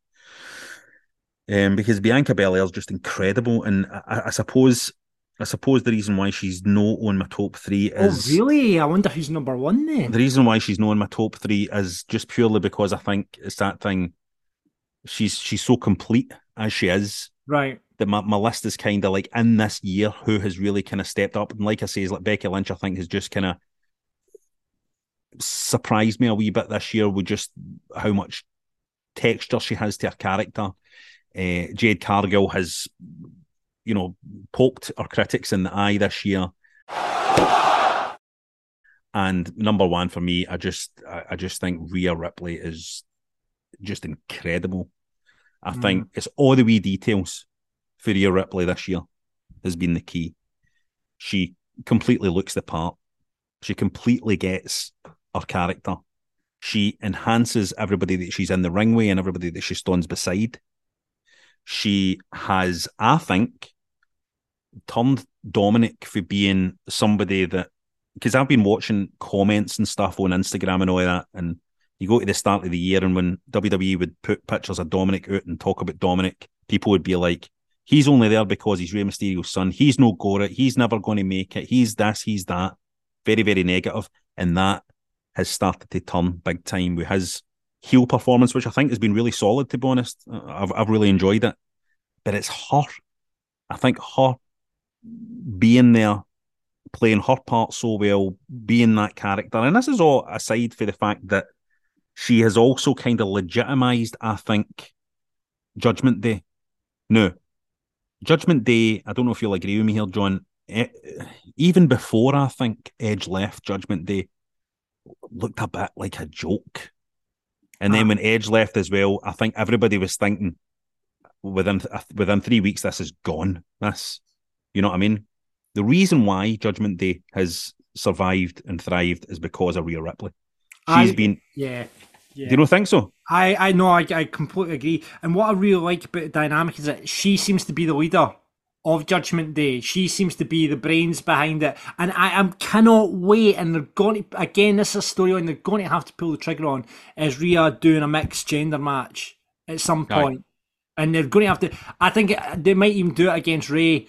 Bianca Belair is just incredible, and I suppose the reason why she's not on my top three is... Oh, really? I wonder who's number one then. The reason why she's not on my top three is just purely because I think it's that thing. She's so complete as she is. Right. My list is kind of like in this year who has really kind of stepped up. And like I say, is like Becky Lynch, I think, has just kind of surprised me a wee bit this year with just how much texture she has to her character. Jade Cargill has, poked our critics in the eye this year. And number one for me, I just think Rhea Ripley is just incredible. I think it's all the wee details for Rhea Ripley this year has been the key. She completely looks the part. She completely gets her character. She enhances everybody that she's in the ring with and everybody that she stands beside. She has, I think, turned Dominic for being somebody that, because I've been watching comments and stuff on Instagram and all that, and you go to the start of the year, and when WWE would put pictures of Dominic out and talk about Dominic, people would be like, he's only there because he's Rey Mysterio's son. He's no Gorit. He's never going to make it. He's this, he's that. Very, very negative. And that has started to turn big time with his heel performance, which I think has been really solid, to be honest. I've really enjoyed it. But it's her. I think her being there, playing her part so well, being that character. And this is all aside for the fact that she has also kind of legitimised, I think, Judgment Day. No. Judgment Day, I don't know if you'll agree with me here, John, even before I think Edge left, Judgment Day looked a bit like a joke. And then when Edge left as well, I think everybody was thinking, within 3 weeks, this is gone. You know what I mean? The reason why Judgment Day has survived and thrived is because of Rhea Ripley. She's been... Yeah. Do you not think so? I know, I completely agree. And what I really like about the dynamic is that she seems to be the leader of Judgment Day. She seems to be the brains behind it. And I cannot wait. And they're going to, again, this is a storyline they're going to have to pull the trigger on, is Rhea doing a mixed gender match at some point. Aye. And they're going to have to, I think they might even do it against Rey,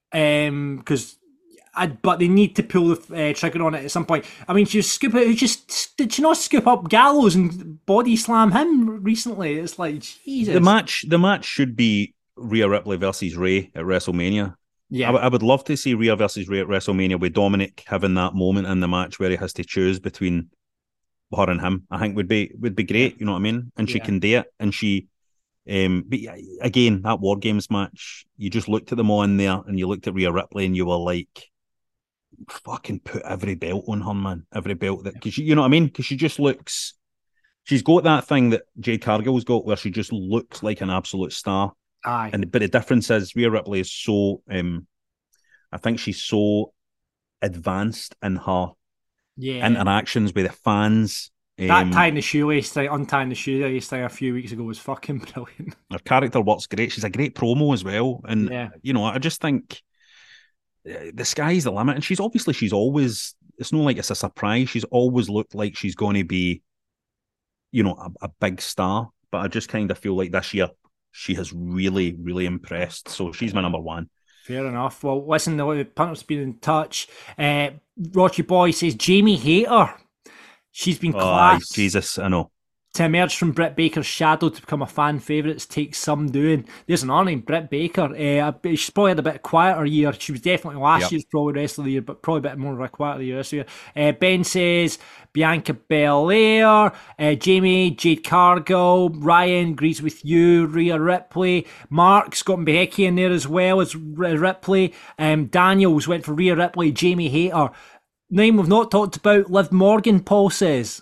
but they need to pull the trigger on it at some point. I mean, did she not scoop up Gallows and body slam him recently? It's like, Jesus. The match should be Rhea Ripley versus Rey at WrestleMania. Yeah, I would love to see Rhea versus Rey at WrestleMania with Dominic having that moment in the match where he has to choose between her and him. I think would be great. You know what I mean? And she can do it. And she, but again, that War Games match, you just looked at them all in there, and you looked at Rhea Ripley, and you were like, fucking put every belt on her, man. Every belt that, because you know what I mean? Because she just looks, she's got that thing that Jade Cargill's got where she just looks like an absolute star. Aye. But the difference is Rhea Ripley is so, I think she's so advanced in her interactions with the fans. That tying the shoelace thing, untying the shoelace thing a few weeks ago was fucking brilliant. Her character works great. She's a great promo as well. And, I just think the sky's the limit. And she's always, it's not like it's a surprise. She's always looked like she's going to be, a big star. But I just kind of feel like this year she has really, really impressed. So she's my number one. Fair enough. Well, listen, the punter's been in touch. Rocky Boy says Jamie Hayter. She's been classed. Jesus, I know. To emerge from Britt Baker's shadow to become a fan favourite takes some doing. There's an honor in Britt Baker. She's probably had a bit quieter year. She was definitely last year's probably Wrestler of the Year, but probably a bit more of a quieter year this year. Ben says Bianca Belair, Jamie, Jade Cargill, Ryan agrees with you, Rhea Ripley, Mark's got Becky in there as well as Ripley. Daniels went for Rhea Ripley, Jamie Hayter. Name we've not talked about, Liv Morgan, Paul says.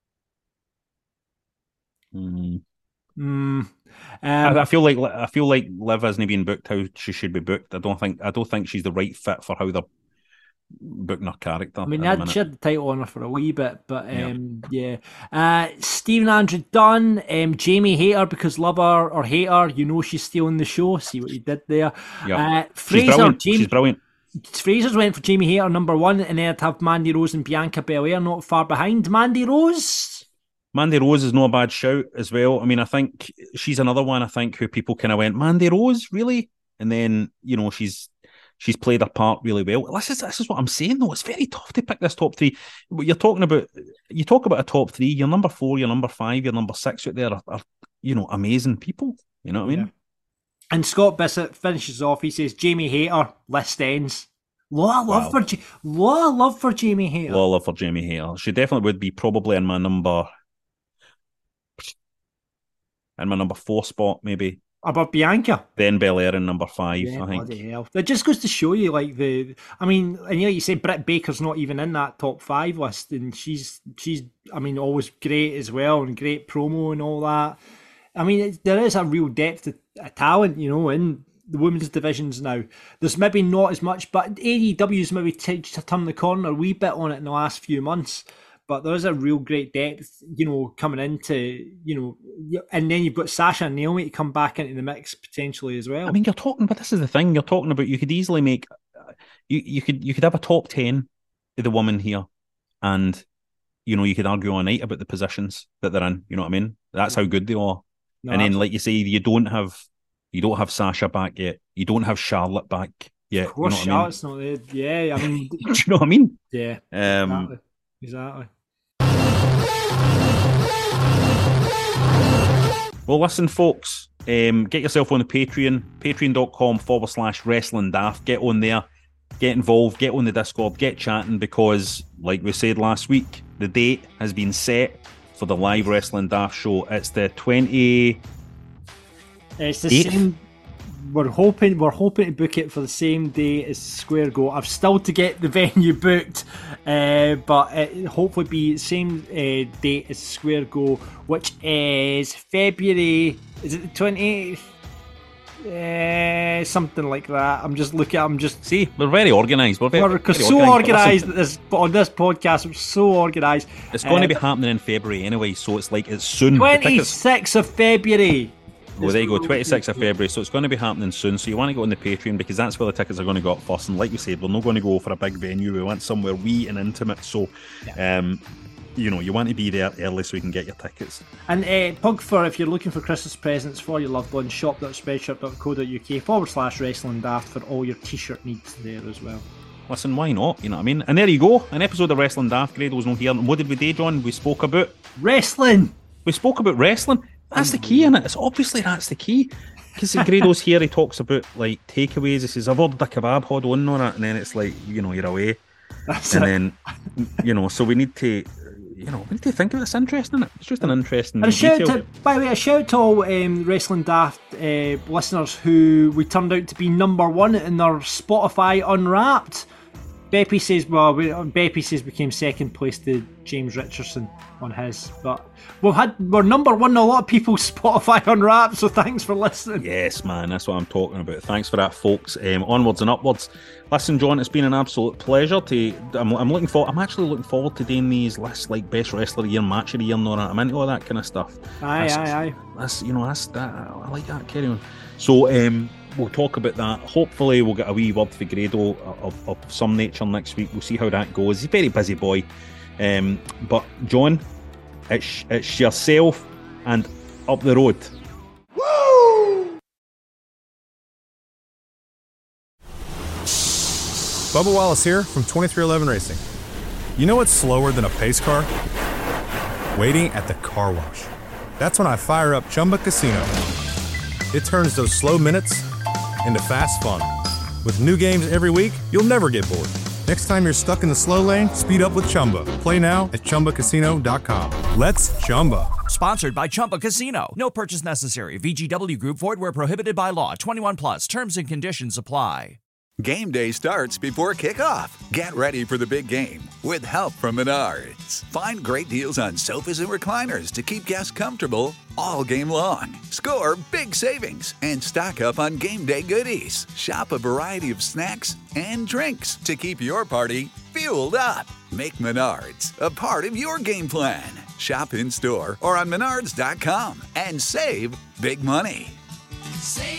I feel like Liv hasn't been booked how she should be booked. I don't think she's the right fit for how they're booking her character. I mean, she had the title on her for a wee bit, but Stephen Andrew Dunn, Jamie Hayter, because love her or hate her, she's stealing the show. See what you did there. Fraser, she's brilliant. Fraser's went for Jamie Hayter number one, and then I'd have Mandy Rose and Bianca Belair not far behind. Mandy Rose is not a bad shout as well. I mean, I think she's another one, who people kind of went, Mandy Rose, really? And then, she's played her part really well. This is what I'm saying, though. It's very tough to pick this top three. You talk about a top three, your number 4, your number 5, your number 6 out there are amazing people. You know what I mean? And Scott Bissett finishes off. He says, Jamie Hayter, list ends. Lot of love for Jamie Hayter. Lot of love for Jamie Hayter. She definitely would be probably in my number 4 spot, maybe. Above Bianca. Then Belair in number 5, yeah, I think. Bloody hell. That just goes to show you, like, and you say Britt Baker's not even in that top 5 list, and she's always great as well, and great promo and all that. I mean, there is a real depth of talent, in the women's divisions now. There's maybe not as much, but AEW's maybe turned the corner a wee bit on it in the last few months. But there is a real great depth, coming into, and then you've got Sasha and Naomi to come back into the mix potentially as well. I mean, but this is the thing, you're talking about, you could easily make, you could have a top 10 of the women here, and, you could argue all night about the positions that they're in, you know what I mean? That's how good they are. No, and then, like you say, you don't have Sasha back yet. You don't have Charlotte back yet. Of course, Charlotte's not there. Yeah, I mean... Do you know what I mean? Yeah, exactly. Well, listen, folks, get yourself on the Patreon, patreon.com/wrestling daft. Get on there, get involved, get on the Discord, get chatting, because, like we said last week, the date has been set for the live Wrestling Daft show. It's the 20. It's the same. We're hoping to book it for the same day as Square Go. I've still to get the venue booked, but it'll hopefully be the same date as Square Go, which is February. Is it the 28th? Something like that. See, we're very organised. We're so organised on this podcast. We're so organised. It's going to be happening in February anyway, so it's soon. 26th of February. Well, there you go, 26th of February, so it's going to be happening soon. So you want to go on the Patreon, because that's where the tickets are going to go up first. And like we said, we're not going to go for a big venue. We want somewhere wee and intimate. So, you want to be there early so you can get your tickets. And plug for, if you're looking for Christmas presents for your loved ones, shop.spreadshirt.co.uk/wrestling daft for all your t-shirt needs there as well. Listen, why not? You know what I mean? And there you go, an episode of Wrestling Daft. Grado's not here. And what did we do, John? We spoke about wrestling. That's the key, innit? It's obviously that's the key. Because Grado's here, he talks about like takeaways. He says, I've ordered a kebab, hold on it, and then it's like, you're away. Then, so we need to, think of it. It's interesting, isn't it? It's just an interesting detail. By the way, a shout out to all Wrestling Daft listeners who we turned out to be number 1 in their Spotify Unwrapped. Beppy says we came second place to James Richardson on his, but we're number 1 in a lot of people's Spotify Unwrapped, so thanks for listening. Yes, man, that's what I'm talking about. Thanks for that, folks. Onwards and upwards. Listen, John, it's been an absolute pleasure to. I'm actually looking forward to doing these lists, like best wrestler of the year, match of the year, and all that. I'm into all that kind of stuff. Aye. That's I like that. Carry on. So we'll talk about that. Hopefully we'll get a wee word for Grado of some nature next week. We'll see how that goes. He's a very busy boy. But John, it's yourself and up the road. Woo! Bubba Wallace here from 2311 Racing. You know what's slower than a pace car? Waiting at the car wash. That's when I fire up Chumba Casino. It turns those slow minutes into fast fun. With new games every week, you'll never get bored. Next time you're stuck in the slow lane, speed up with Chumba. Play now at ChumbaCasino.com. Let's Chumba. Sponsored by Chumba Casino. No purchase necessary. VGW Group. Void where prohibited by law. 21 plus. Terms and conditions apply. Game day starts before kickoff. Get ready for the big game with help from Menards. Find great deals on sofas and recliners to keep guests comfortable all game long. Score big savings and stock up on game day goodies. Shop a variety of snacks and drinks to keep your party fueled up. Make Menards a part of your game plan. Shop in store or on Menards.com and save big money. Save